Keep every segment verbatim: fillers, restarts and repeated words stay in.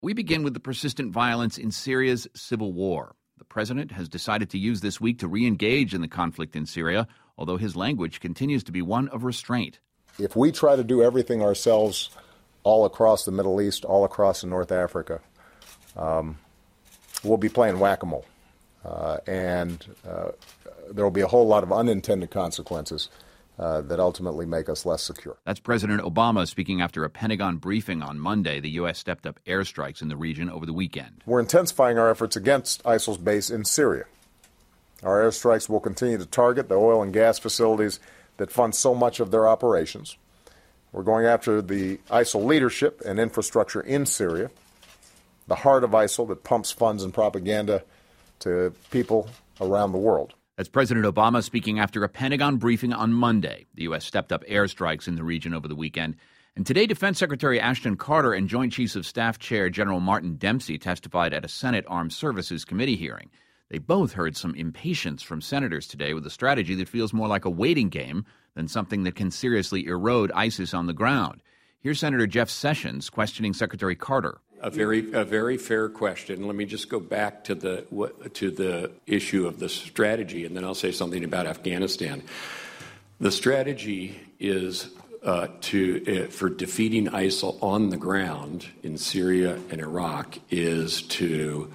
We begin with the persistent violence in Syria's civil war. The president has decided to use this week to re-engage in the conflict in Syria, although his language continues to be one of restraint. If we try to do everything ourselves all across the Middle East, all across North Africa, um, we'll be playing whack-a-mole. Uh, and uh, there will be a whole lot of unintended consequences uh, that ultimately make us less secure. That's President Obama speaking after a Pentagon briefing on Monday. The U S stepped up airstrikes in the region over the weekend. We're intensifying our efforts against ISIL's base in Syria. Our airstrikes will continue to target the oil and gas facilities that fund so much of their operations. We're going after the ISIL leadership and infrastructure in Syria, the heart of ISIL that pumps funds and propaganda to people around the world. That's President Obama speaking after a Pentagon briefing on Monday. The U S stepped up airstrikes in the region over the weekend. And today, Defense Secretary Ashton Carter and Joint Chiefs of Staff Chair General Martin Dempsey testified at a Senate Armed Services Committee hearing. They both heard some impatience from senators today with a strategy that feels more like a waiting game than something that can seriously erode ISIS on the ground. Here's Senator Jeff Sessions questioning Secretary Carter. A very, a very fair question. Let me just go back to the to the issue of the strategy, and then I'll say something about Afghanistan. The strategy is uh, to uh, for defeating ISIL on the ground in Syria and Iraq is to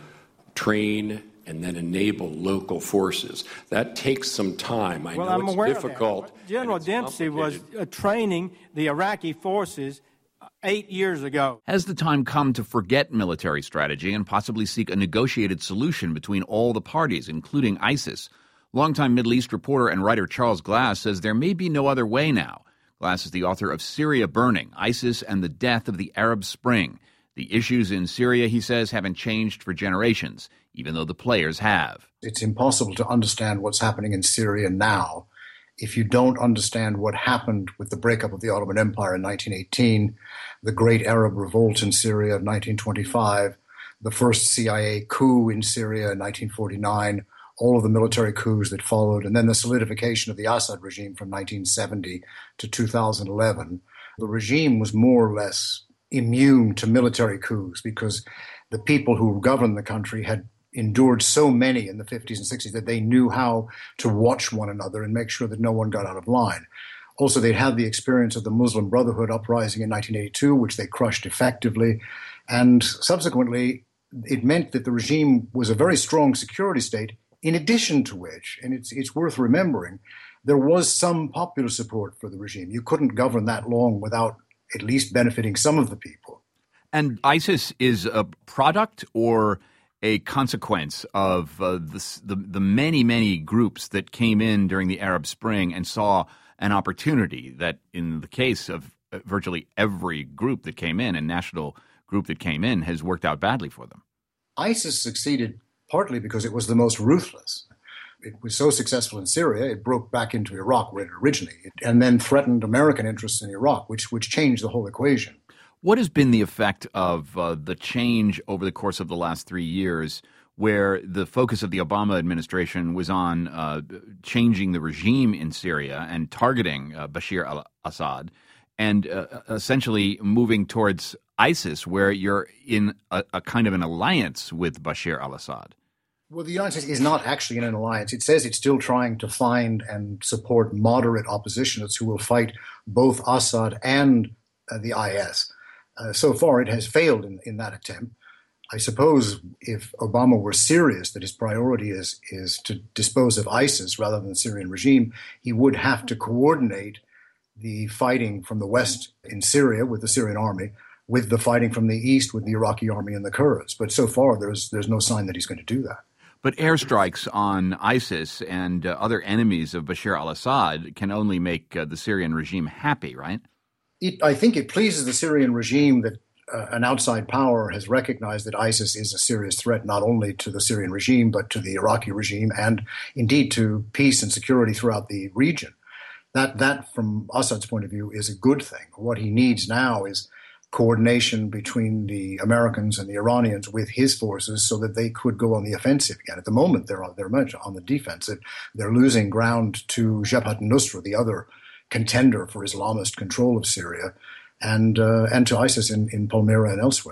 train and then enable local forces. That takes some time. I well, know I'm it's aware difficult. Of that. General Dempsey was uh, training the Iraqi forces eight years ago. Has the time come to forget military strategy and possibly seek a negotiated solution between all the parties, including ISIS? Longtime Middle East reporter and writer Charles Glass says there may be no other way now. Glass is the author of Syria Burning, ISIS and the Death of the Arab Spring. The issues in Syria, he says, haven't changed for generations, even though the players have. It's impossible to understand what's happening in Syria now if you don't understand what happened with the breakup of the Ottoman Empire in nineteen eighteen, the Great Arab Revolt in Syria of nineteen twenty-five, the first C I A coup in Syria in nineteen forty-nine, all of the military coups that followed, and then the solidification of the Assad regime from nineteen seventy to two thousand eleven. The regime was more or less immune to military coups because the people who governed the country had endured so many in the fifties and sixties that they knew how to watch one another and make sure that no one got out of line. Also, they'd had the experience of the Muslim Brotherhood uprising in nineteen eighty-two, which they crushed effectively. And subsequently, it meant that the regime was a very strong security state, in addition to which, and it's, it's worth remembering, there was some popular support for the regime. You couldn't govern that long without at least benefiting some of the people. And ISIS is a product or a consequence of uh, the, the the many, many groups that came in during the Arab Spring and saw an opportunity that, in the case of virtually every group that came in and national group that came in, has worked out badly for them. ISIS succeeded partly because it was the most ruthless. It was so successful in Syria, it broke back into Iraq where it originated, and then threatened American interests in Iraq, which which changed the whole equation. What has been the effect of uh, the change over the course of the last three years where the focus of the Obama administration was on uh, changing the regime in Syria and targeting uh, Bashar al-Assad and uh, essentially moving towards ISIS, where you're in a, a kind of an alliance with Bashar al-Assad? Well, the United States is not actually in an alliance. It says it's still trying to find and support moderate oppositionists who will fight both Assad and uh, the I S. Uh, so far, it has failed in, in that attempt. I suppose if Obama were serious that his priority is is to dispose of ISIS rather than the Syrian regime, he would have to coordinate the fighting from the west in Syria with the Syrian army, with the fighting from the east with the Iraqi army and the Kurds. But so far, there's there's no sign that he's going to do that. But airstrikes on ISIS and uh, other enemies of Bashar al-Assad can only make uh, the Syrian regime happy, right? It, I think it pleases the Syrian regime that uh, an outside power has recognized that ISIS is a serious threat not only to the Syrian regime, but to the Iraqi regime and indeed to peace and security throughout the region. That, that from Assad's point of view, is a good thing. What he needs now is coordination between the Americans and the Iranians with his forces so that they could go on the offensive again. At the moment, they're, they're much on the defensive. They're losing ground to Jabhat al-Nusra, the other contender for Islamist control of Syria, and uh, and to ISIS in, in Palmyra and elsewhere.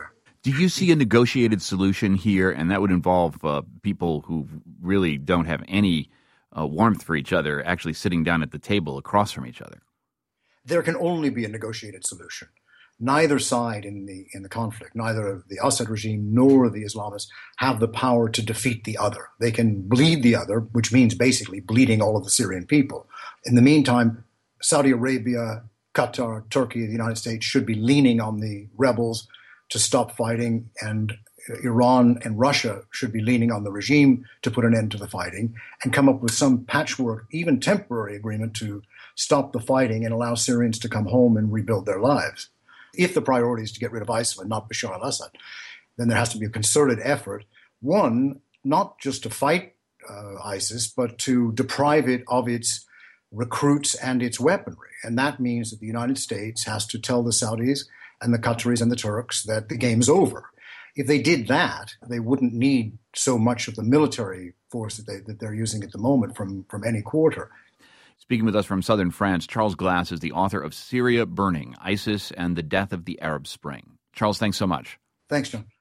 Do you see a negotiated solution here? And that would involve uh, people who really don't have any uh, warmth for each other actually sitting down at the table across from each other. There can only be a negotiated solution. Neither side in the in the conflict, neither the Assad regime nor the Islamists, have the power to defeat the other. They can bleed the other, which means basically bleeding all of the Syrian people. In the meantime, Saudi Arabia, Qatar, Turkey, the United States should be leaning on the rebels to stop fighting, and Iran and Russia should be leaning on the regime to put an end to the fighting and come up with some patchwork, even temporary agreement to stop the fighting and allow Syrians to come home and rebuild their lives. If the priority is to get rid of ISIL and not Bashar al-Assad, then there has to be a concerted effort, one, not just to fight uh, ISIS, but to deprive it of its recruits and its weaponry. And that means that the United States has to tell the Saudis and the Qataris and the Turks that the game's over. If they did that, they wouldn't need so much of the military force that, they, that they're using at the moment from, from any quarter. Speaking with us from southern France, Charles Glass is the author of Syria Burning, ISIS and the Death of the Arab Spring. Charles, thanks so much. Thanks, John.